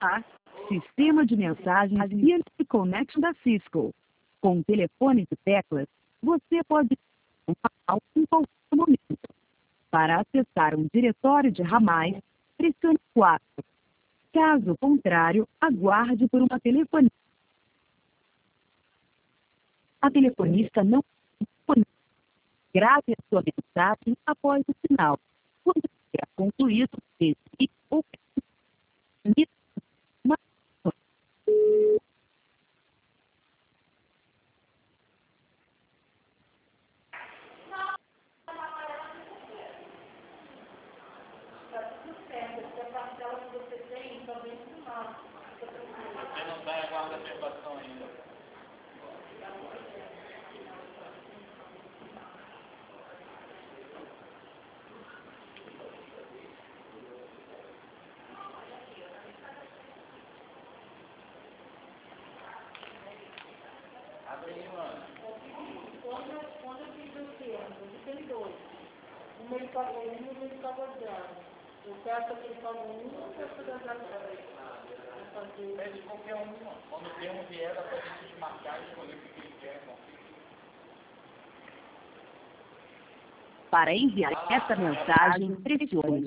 A. Sistema de mensagens Easy Connect da Cisco. Com o telefone de teclas, você pode um canal em qualquer momento. Para acessar um diretório de ramais, pressione 4. Caso contrário, aguarde por uma telefonia. A telefonista não responde. Grave a sua mensagem após o sinal. Quando tiver concluído, desligue ou permita uma. Você não está em aguardo de aprovação ainda. Abre aí, mano. Quando eu fiz o termo, eu tem dois. Uma ele pagou um, outro ele pagou zero. Eu peço que ele pagou um, eu peço da zero. Pede qualquer um, mano. Quando o termo vier, dá pra gente marcar e escolher o que ele quer, irmão. Para enviar essa mensagem, pressione